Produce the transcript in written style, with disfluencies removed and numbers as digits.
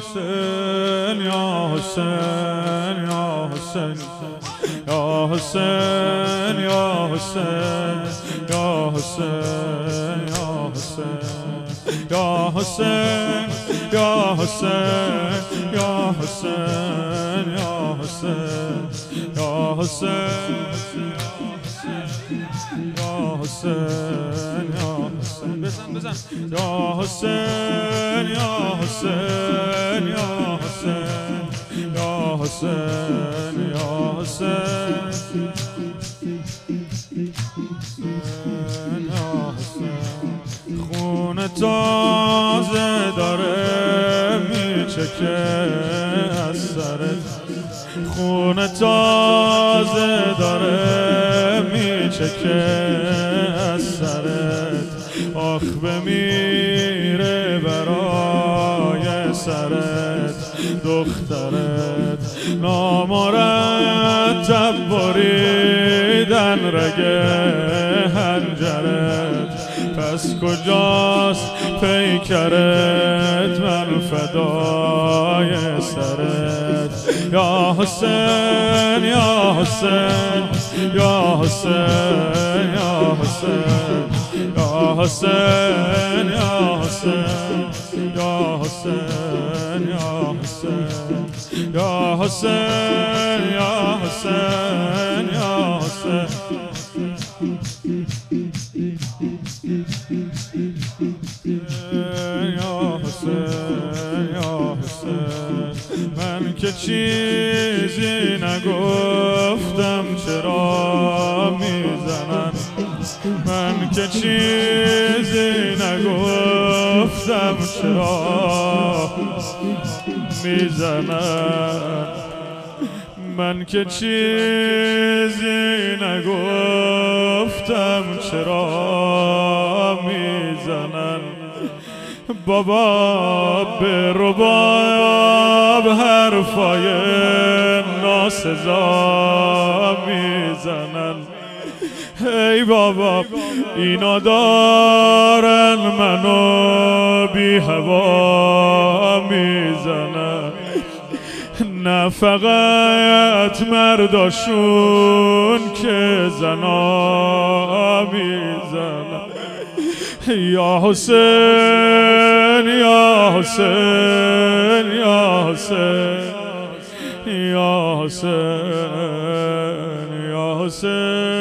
حسین یا حسین یا حسین یا حسین یا حسین یا حسین یا حسین یا حسین یا حسین یا حسین یا حسین یا حسین یا حسین بزن یا حسین یا حسین یا حسین یا حسین یا حسین خون تازه داره میچکه از سرت خون تازه داره میچکه از سرت آخ بمیره برای سرت دخترت نامرتب بریدن رگه هنجرت پس کجاست پیکرت من فدای سرت یا حسین یا حسین یا حسین یا حسین یا حسین یا حسین یا حسین یا حسین یا حسین یا حسین یا حسین یا حسین یا حسین من که چیزی نگفتم چرا میزنن من که چیزی نگفتم چرا میزنن من که چیزی نگفتم چرا میزنن بابا به رباب حرفای ناسزا میزنن ای بابا اینا دارن منو بی هوا میزنن نه فقط مرداشون که زنا میزنن یا حسین یا حسین یا حسین یا حسین یا حسین